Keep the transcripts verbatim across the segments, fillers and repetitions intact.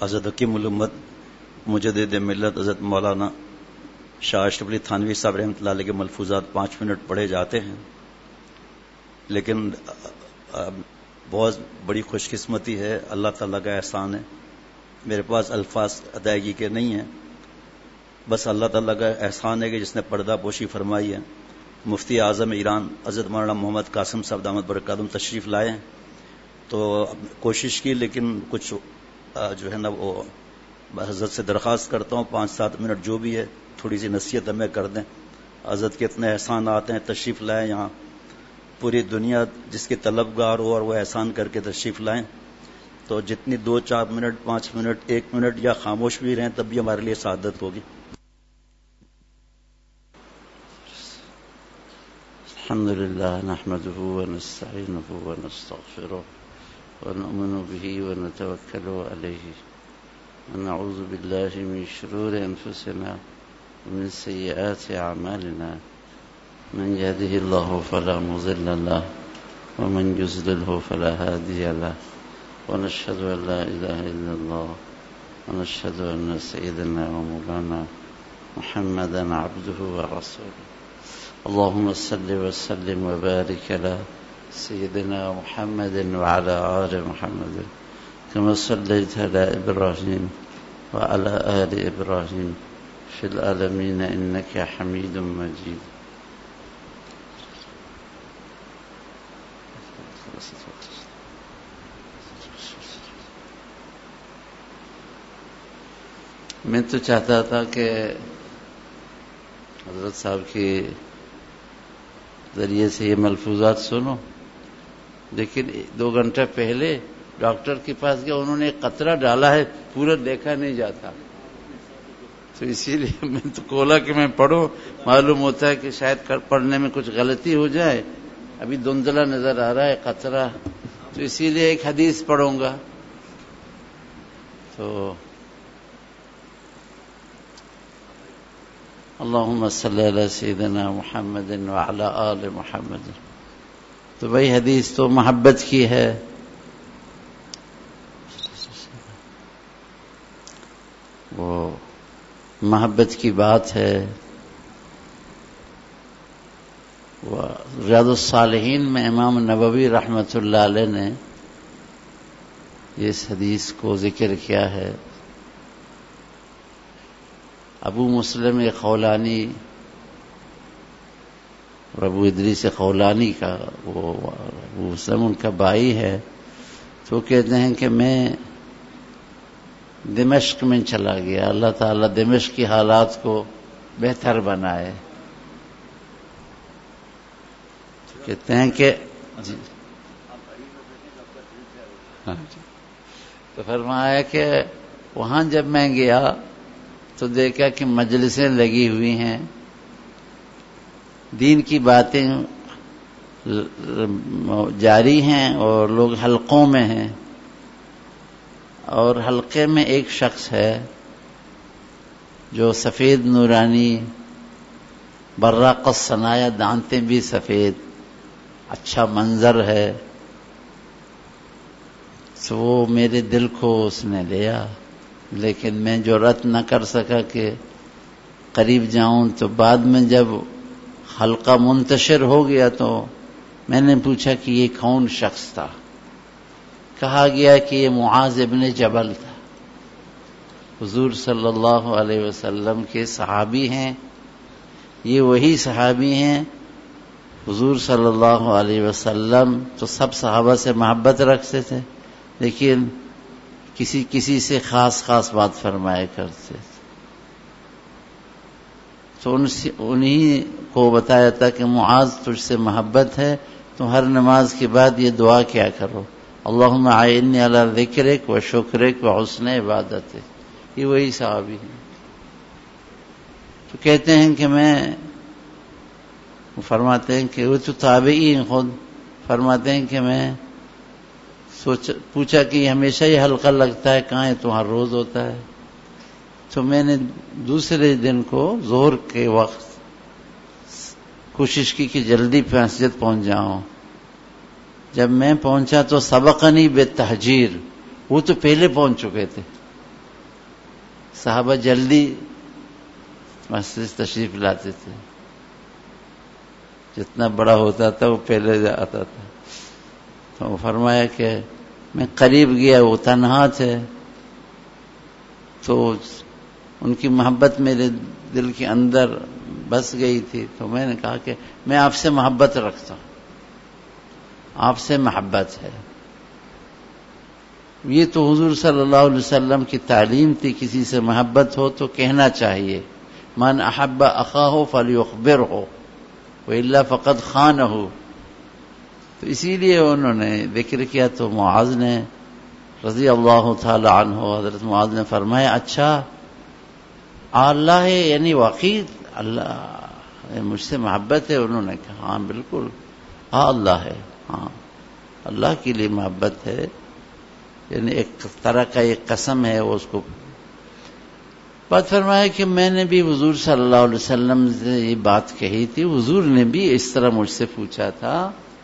حضرت حکیم الامت مجدد ملت حضرت مولانا شاہ اشرف علی تھانوی صاحب رحمۃ اللہ علیہ کے ملفوظات پانچ منٹ پڑھے جاتے ہیں، لیکن بہت بڑی خوش قسمتی ہے، اللہ تعالیٰ کا احسان ہے، میرے پاس الفاظ ادائیگی کے نہیں ہیں، بس اللہ تعالیٰ کا احسان ہے کہ جس نے پردہ پوشی فرمائی ہے۔ مفتی اعظم ایران حضرت مولانا محمد قاسم صاحب دامت برکاتہم تشریف لائے ہیں، تو کوشش کی، لیکن کچھ جو ہے نا وہ حضرت سے درخواست کرتا ہوں پانچ سات منٹ جو بھی ہے تھوڑی سی نصیحت ہمیں کر دیں۔ حضرت کے اتنے احسانات ہیں، تشریف لائیں یہاں، پوری دنیا جس کے طلبگار ہو اور وہ احسان کر کے تشریف لائیں، تو جتنی دو چار منٹ پانچ منٹ ایک منٹ یا خاموش بھی رہیں تب بھی ہمارے لیے سعادت ہوگی۔ الحمد لله نحمده ونستعينه ونستغفره ونؤمن به ونتوكل عليه ونعوذ بالله من شرور أنفسنا ومن سيئات أعمالنا، من يهده الله فلا مضل له ومن يضلل فلا هادي له، ونشهد أن لا إله إلا الله ونشهد أن سيدنا ومولانا محمدا عبده ورسوله۔ اللهم صل وسلم وبارك على سيدنا محمد وعلى آل محمد كما صليت على إبراهيم وعلى آل إبراهيم في العالمين إنك حميد مجيد۔ میں تو چاہتا تھا کہ حضرت صاحب کے ذریعے سے یہ ملفوظات سنو، لیکن دو گھنٹہ پہلے ڈاکٹر کے پاس گیا، انہوں نے ایک قطرہ ڈالا ہے، پورا دیکھا نہیں جاتا، تو اسی لیے میں تو کھولا کہ میں پڑھوں، معلوم ہوتا ہے کہ شاید پڑھنے میں کچھ غلطی ہو جائے، ابھی دھندلا نظر آ رہا ہے قطرہ، تو اسی لیے ایک حدیث پڑھوں گا۔ تو اللہم صلی علی سیدنا محمد وعلی آل محمد، تو بھائی حدیث تو محبت کی ہے، وہ محبت کی بات ہے، وہ ریاض الصالحین میں امام نووی رحمۃ اللہ علیہ نے اس حدیث کو ذکر کیا ہے۔ ابو مسلم خولانی اور ابو ادریس خولانی کا، وہ ابو مسلم ان کا بھائی ہے، تو کہتے ہیں کہ میں دمشق میں چلا گیا، اللہ تعالیٰ دمشق کی حالات کو بہتر بنائے، تو کہتے ہیں کہ جی تو فرمایا کہ وہاں جب میں گیا تو دیکھا کہ مجلسیں لگی ہوئی ہیں، دین کی باتیں جاری ہیں اور لوگ حلقوں میں ہیں، اور حلقے میں ایک شخص ہے جو سفید نورانی براق الصنایا، دانتیں بھی سفید، اچھا منظر ہے، تو وہ میرے دل کو اس نے لیا، لیکن میں جرأت نہ کر سکا کہ قریب جاؤں، تو بعد میں جب حلقہ منتشر ہو گیا تو میں نے پوچھا کہ یہ کون شخص تھا، کہا گیا کہ یہ معاذ ابن جبل تھا، حضور صلی اللہ علیہ وسلم کے صحابی ہیں، یہ وہی صحابی ہیں، حضور صلی اللہ علیہ وسلم تو سب صحابہ سے محبت رکھتے تھے، لیکن کسی کسی سے خاص خاص بات فرمایا کرتے تھے، تو انہی کو بتایا تھا کہ معاذ تجھ سے محبت ہے، تو ہر نماز کے بعد یہ دعا کیا کرو، اللہم اعنی علی ذکرک و شکرک و حسن عبادتک، یہ وہی صحابی ہیں۔ تو کہتے ہیں کہ میں فرماتے ہیں کہ وہ تو تابعین خود فرماتے ہیں کہ میں سوچ پوچھا کہ ہمیشہ یہ حلقہ لگتا ہے کہاں ہے، تو ہر روز ہوتا ہے، تو میں نے دوسرے دن کو ظہر کے وقت کوشش کی کہ جلدی مسجد پہنچ جاؤں، جب میں پہنچا تو سبقنی بالتحجیر، وہ تو پہلے پہنچ چکے تھے، صحابہ جلدی مسجد تشریف لاتے تھے، جتنا بڑا ہوتا تھا وہ پہلے آتا تھا. تو فرمایا کہ میں قریب گیا، وہ تنہا تھے، تو ان کی محبت میرے دل کے اندر بس گئی تھی. تو میں نے کہا کہ میں آپ سے محبت رکھتا ہوں، آپ سے محبت ہے. یہ تو حضور صلی اللہ علیہ وسلم کی تعلیم تھی، کسی سے محبت ہو تو کہنا چاہیے من احب اخاہ فلیخبرہ والا فقد خانہ. تو اسی لیے انہوں نے ذکر کیا. تو معاذ نے رضی اللہ تعالی عنہ، حضرت معاذ نے فرمایا اچھا اللہ ہے، یعنی واقعی اللہ مجھ سے محبت ہے؟ انہوں نے کہا ہاں بالکل، ہاں اللہ ہے، ہاں اللہ کے لیے محبت ہے، یعنی ایک طرح کا ایک قسم ہے وہ اس کو. بات فرمایا کہ میں نے بھی حضور صلی اللہ علیہ وسلم سے یہ بات کہی تھی، حضور نے بھی اس طرح مجھ سے پوچھا تھا.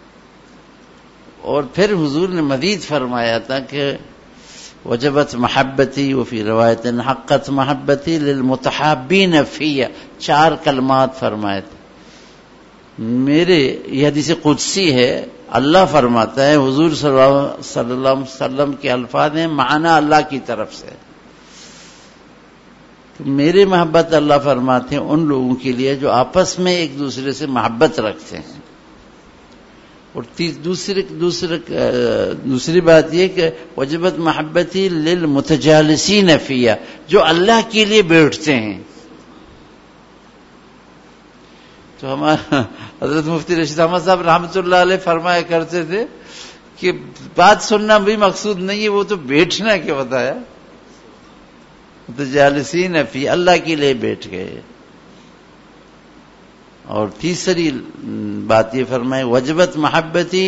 اور پھر حضور نے مزید فرمایا تھا کہ وجبت محبتی وفی روایت حقت محبتی للمتحابین فی، چار کلمات فرمائے تھے. میرے یہ حدیث قدسی ہے، اللہ فرماتا ہے، حضور صلی اللہ علیہ وسلم کے الفاظ ہیں، معنی اللہ کی طرف سے. میرے محبت اللہ فرماتے ہیں ان لوگوں کے لیے جو آپس میں ایک دوسرے سے محبت رکھتے ہیں. اور دوسری دوسری دوسری بات یہ کہ وجبت محبتی للمتجالسین فیہ، جو اللہ کے لیے بیٹھتے ہیں. تو ہمارا حضرت مفتی رشید احمد صاحب رحمۃ اللہ علیہ فرمایا کرتے تھے کہ بات سننا بھی مقصود نہیں ہے، وہ تو بیٹھنا کیا بتایا. متجالسین فی، اللہ کے لیے بیٹھ گئے. اور تیسری بات یہ فرمائے وجبت محبتی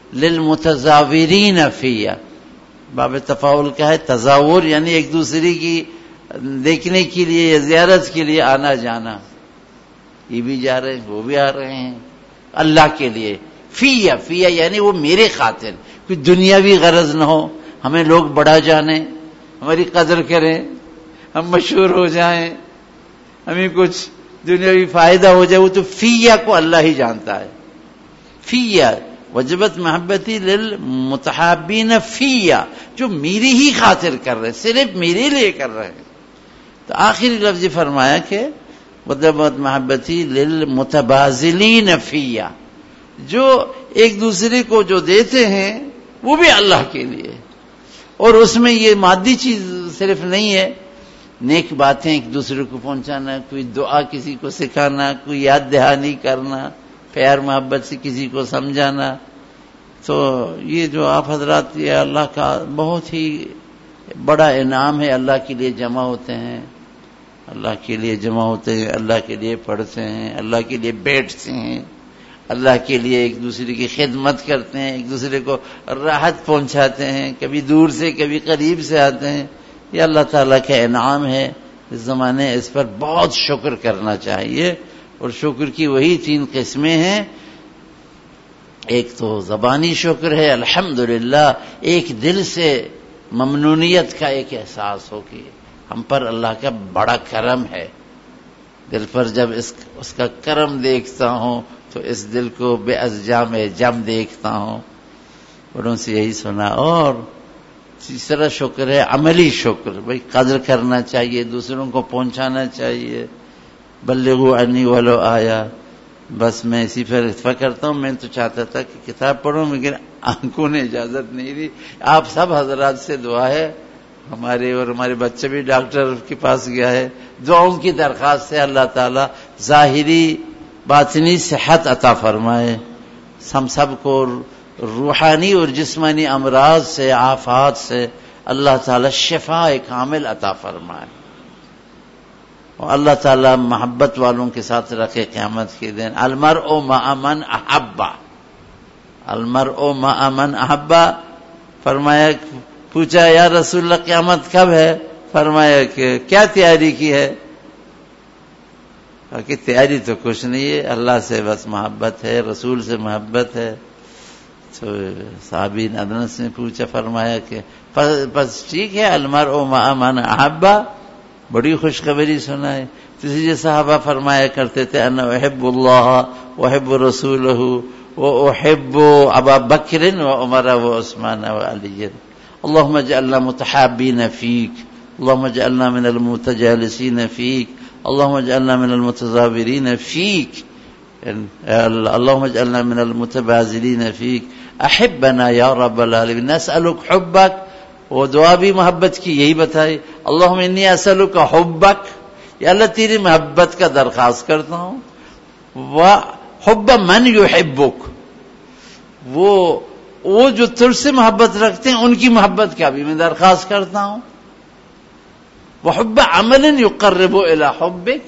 للمتزاورین فیہ، باب تفاول کا ہے، تزاور یعنی ایک دوسرے کی دیکھنے کے لیے یا زیارت کے لیے آنا جانا. یہ بھی جا رہے ہیں وہ بھی آ رہے ہیں اللہ کے لیے. فیہ فیہ یعنی وہ میرے خاطر، کوئی دنیاوی غرض نہ ہو، ہمیں لوگ بڑا جانیں، ہماری قدر کریں، ہم مشہور ہو جائیں، ہمیں کچھ دنیاوی فائدہ ہو جائے، وہ تو فیہ کو اللہ ہی جانتا ہے. فیہ وجبت محبتی للمتحابین فیہ، جو میری ہی خاطر کر رہے، صرف میرے لیے کر رہے ہیں. تو آخری لفظ فرمایا کہ وجبت محبتی للمتبازلین فیہ، جو ایک دوسرے کو جو دیتے ہیں وہ بھی اللہ کے لیے. اور اس میں یہ مادی چیز صرف نہیں ہے، نیک باتیں ایک دوسرے کو پہنچانا، کوئی دعا کسی کو سکھانا، کوئی یاد دہانی کرنا، پیار محبت سے کسی کو سمجھانا. تو یہ جو آپ حضرات، یہ اللہ کا بہت ہی بڑا انعام ہے. اللہ کے لیے جمع ہوتے ہیں، اللہ کے لیے جمع ہوتے ہیں، اللہ کے لیے پڑھتے ہیں، اللہ کے لیے بیٹھتے ہیں، اللہ کے لیے ایک دوسرے کی خدمت کرتے ہیں، ایک دوسرے کو راحت پہنچاتے ہیں، کبھی دور سے کبھی قریب سے آتے ہیں. یہ اللہ تعالیٰ کا انعام ہے. اس زمانے اس پر بہت شکر کرنا چاہیے. اور شکر کی وہی تین قسمیں ہیں. ایک تو زبانی شکر ہے الحمدللہ، ایک دل سے ممنونیت کا ایک احساس ہو کہ ہم پر اللہ کا بڑا کرم ہے. دل پر جب اس اس کا کرم دیکھتا ہوں تو اس دل کو بے ازجام جم دیکھتا ہوں. اور ان سے یہی سنا. اور تیسرا شکر ہے عملی شکر، بھئی قدر کرنا چاہیے، دوسروں کو پہنچانا چاہیے. بلغوا عنی ولو آیا. بس میں اسی پر اتفاق کرتا ہوں. میں تو چاہتا تھا کہ کتاب پڑھوں، لیکن آنکھوں نے اجازت نہیں دی. آپ سب حضرات سے دعا ہے، ہمارے اور ہمارے بچے بھی ڈاکٹر کے پاس گیا ہے، دعاؤں کی درخواست ہے اللہ تعالیٰ ظاہری باطنی صحت عطا فرمائے ہم سب کو. روحانی اور جسمانی امراض سے، آفات سے اللہ تعالیٰ شفاء کامل عطا فرمائے. اور اللہ تعالیٰ محبت والوں کے ساتھ رکھے قیامت کے دن. المرء مع من احبا، المرء مع من احبا. فرمایا، پوچھا یا رسول اللہ قیامت کب ہے؟ فرمایا کہ کیا تیاری کی ہے؟ کہ تیاری تو کچھ نہیں ہے، اللہ سے بس محبت ہے، رسول سے محبت ہے. تو صحابی انس نے پوچھا، فرمایا کہ پس ٹھیک ہے، المرء مع من احبا. बड़ी खुशखबरी सुनाए। तो इसलिए सहाबा फरमाया करते थे अन्ना उहिब्बुल्लाह व उहिब्बु रसूलहू व उहिब्बु अबा बकर व उमर व उस्मान व अली। अल्लाहुम्मा जअलना मुतहाब्बीन फीक, अल्लाहुम्मा जअलना मिनल मुतजालिसीन फीक, अल्लाहुम्मा जअलना मिनल मुतज़ाविरीन फीक, अल्लाहुम्मा जअलना मिनल मुतबाज़िलीन फीक, अहिब्बना या रब्बल आलमीन, नसअलुक हुब्बक। वो दुआ भी मोहब्बत की यही बताई, अल्लाहुम्मा इन्नी असअलुका हुब्बक, या अल्लाह तेरी मोहब्बत का दरखास्त करता हूं, व हुब्ब मन युहिब्बुक, वो वो जो तुझसे मोहब्बत रखते हैं उनकी मोहब्बत का भी मैं दरखास्त करता हूं। व हुब्ब अमलन युक़र्रिबु इला हुब्बिक,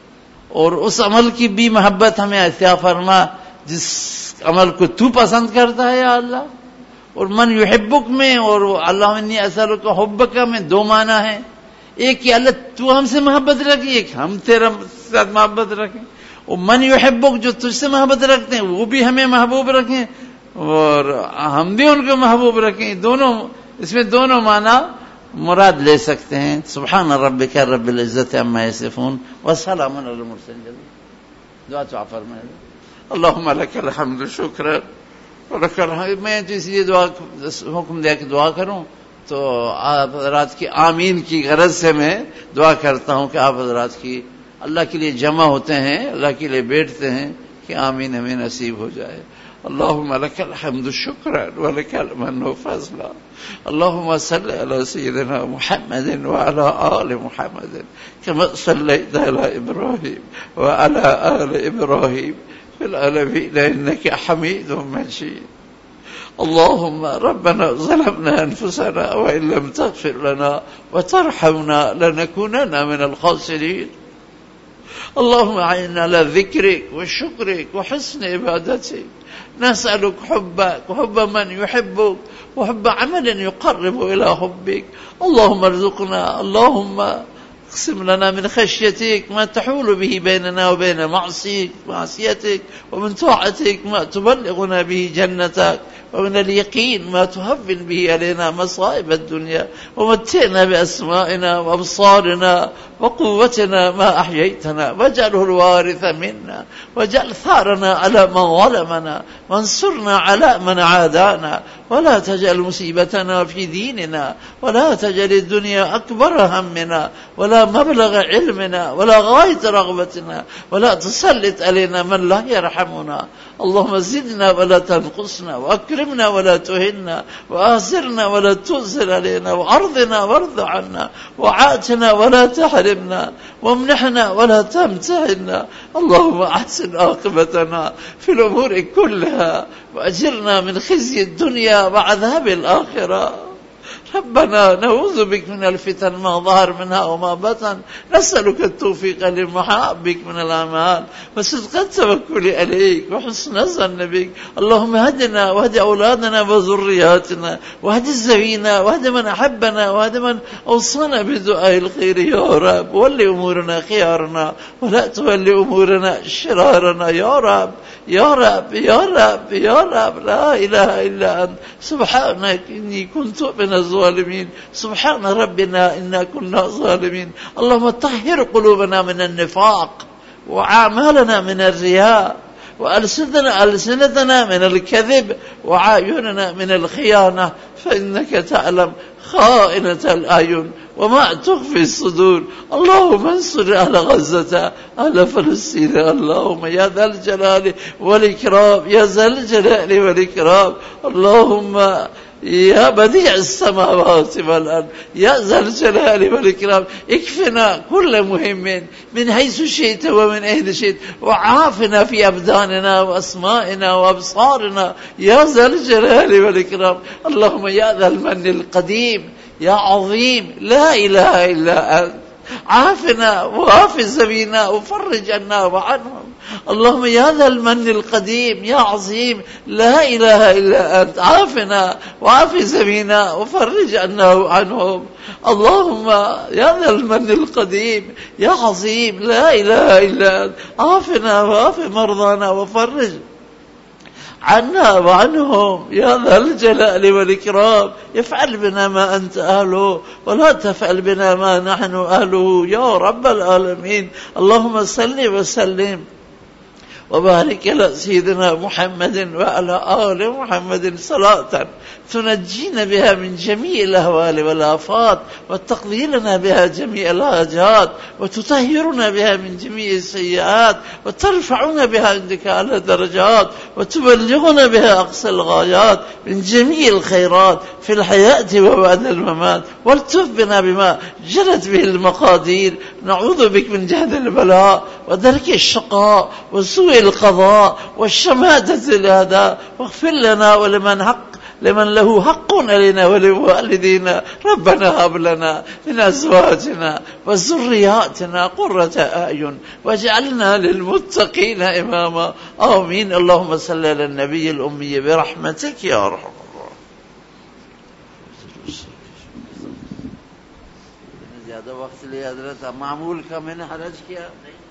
और उस अमल की भी मोहब्बत हमें अता फरमा जिस अमल को तू पसंद करता है या अल्लाह। और मन युहिब्बुक में और अल्लाह इन्नी असअलुका हुब्बका में दो माना है, एक कि अल्लाह तू हमसे मोहब्बत रखी, एक हम तेरा साथ मोहब्बत रखें। और मन युहिब्बुक जो तुझसे मोहब्बत रखते हैं वो भी हमें महबूब रखें और हम भी उनको महबूब रखें। दोनों इसमें दोनों माना मुराद ले सकते हैं। सुब्हान रब्बिका रब्बिल इज्जति अम्मा यसिफून व सलामुन अलल मुरसलीन। दुआ तो फरमाए अल्लाहुम्मा लकल हम्दु शुक्रन व लकल हम्द। मैं तो इसलिए दुआ हुक्म दिया कि दुआ करूं, तो आप हज़रात की आमीन की गरज से मैं दुआ करता हूं कि आप हज़रात की अल्लाह के लिए जमा होते हैं, अल्लाह के लिए बैठते हैं, कि आमीन हमें नसीब हो जाए। अल्लाहुम्मा लकल हम्दु शुक्रन व लकल मन्नु फज़ला। अल्लाहुम्मा सल्लि अला सय्यिदिना मुहम्मदिन व अला आलि मुहम्मदिन कमा सल्लैता अला इब्राहीम व अला आलि इब्राहीम फिल आलमीन इन्नका हमीदुम मजीद। अल्लाहुम्मा रब्बना ज़लमना अनफुसना व इन लम तग़फिर लना व तरहमना लनकूनन्ना मिनल ख़ासिरीन। अल्लाहुम्मा अइन्ना अला ज़िक्रिक व शुक्रिक व हुस्नि इबादतिक। नसअलुक हुब्बक व हुब्ब मन युहिब्बुक व हुब्ब अमलन युक़र्रिबु इला हुब्बिक। अल्लाहुम्मा अर्ज़ुक़ना, अल्लाहुम्मा اقسم لنا من خشيتك ما تحول به بيننا وبين معصيتك ومن طاعتك ما تبلغنا به جنتك ومن اليقين ما تهون به علينا مصائب الدنيا ومتعنا بأسمائنا وأبصارنا وقوتنا ما أحييتنا واجعله الوارث منا واجعل ثارنا على من ظلمنا وانصرنا على من عادانا ولا تجعل مصيبتنا في ديننا ولا تجعل الدنيا أكبر همنا ولا مبلغ علمنا ولا غاية رغبتنا ولا تسلط علينا من لا يرحمنا. اللهم زدنا ولا تنقصنا وأكرمنا ولا تهنا وآثرنا ولا تؤثر علينا وأرضنا وارض عنا وعاتنا ولا تحرمنا وامنحنا ولا تمتحنا. اللهم أحسن عاقبتنا في الأمور كلها وأجرنا من خزي الدنيا وعذاب الآخرة. ربنا نعوذ بك من الفتن ما ظهر منها وما بطن نسألك التوفيق لمحابك من الأعمال وصدق التوكل عليك وحسن الظن بك. اللهم هدنا واهد أولادنا وذرياتنا واهد الزوينا واهد من أحبنا واهد من أوصانا بدعاء الخير يا رب. ولي أمورنا خيارنا ولا تولي أمورنا شرارنا يا رب يا رب يا رب يا رب. لا إله إلا أنت سبحانك إني كنت من الظالمين. سبحان ربنا إنا كنا ظالمين. اللهم طهر قلوبنا من النفاق وأعمالنا من الرياء وألسنتنا ألسنتنا من الكذب وعيوننا من الخيانة فإنك تعلم خائنة الأعين وما تخفي الصدور. اللهم انصر أهل غزة أهل فلسطين. اللهم يا ذا الجلال والإكرام يا ذا الجلال والإكرام. اللهم يا بديع السماوات والأرض يا ذا الجلال والإكرام اكفنا كل مهم من حيث شئت ومن أين شئت وعافنا في أبداننا وأسمائنا وأبصارنا يا ذا الجلال والإكرام. اللهم يا ذا المن القديم يا عظيم لا إله إلا أنت عافنا وعاف زمينا وفرج عنا وعنهم. اللهم يا ذا المن القديم يا عظيم لا إله إلا أنت عافنا وعاف زمينا وفرج عنا وعنهم. اللهم يا ذا المن القديم يا عظيم لا إله إلا أنت عافنا وعاف مرضانا وفرج عنا وعنهم يا ذا الجلال والإكرام. يفعل بنا ما أنت أهله ولا تفعل بنا ما نحن أهله يا رب العالمين. اللهم صل وسلم وبارك على سيدنا محمد وعلى آل محمد صلاة تنجينا بها من جميع الأهوال والآفات وتقضي لنا بها جميع الحاجات وتطهرنا بها من جميع السيئات وترفعنا بها عندك على الدرجات وتبلغنا بها أقصى الغايات من جميع الخيرات في الحياة وبعد الممات. والتف بنا بما جرت به المقادير. نعوذ بك من جهد البلاء ودرك الشقاء وسوء القضاء والشماتة الأعداء. واغفر لنا ولمن حق لمن له حق علينا ولوالدينا. ربنا هب لنا من أزواجنا وذرياتنا قرة أعين واجعلنا للمتقين إماما. آمين. اللهم صل على النبي الأمي برحمتك يا أرحم الراحمين. ज़्यादा वक्त लिया हज़रत मामूल का मैंने हरज किया नहीं।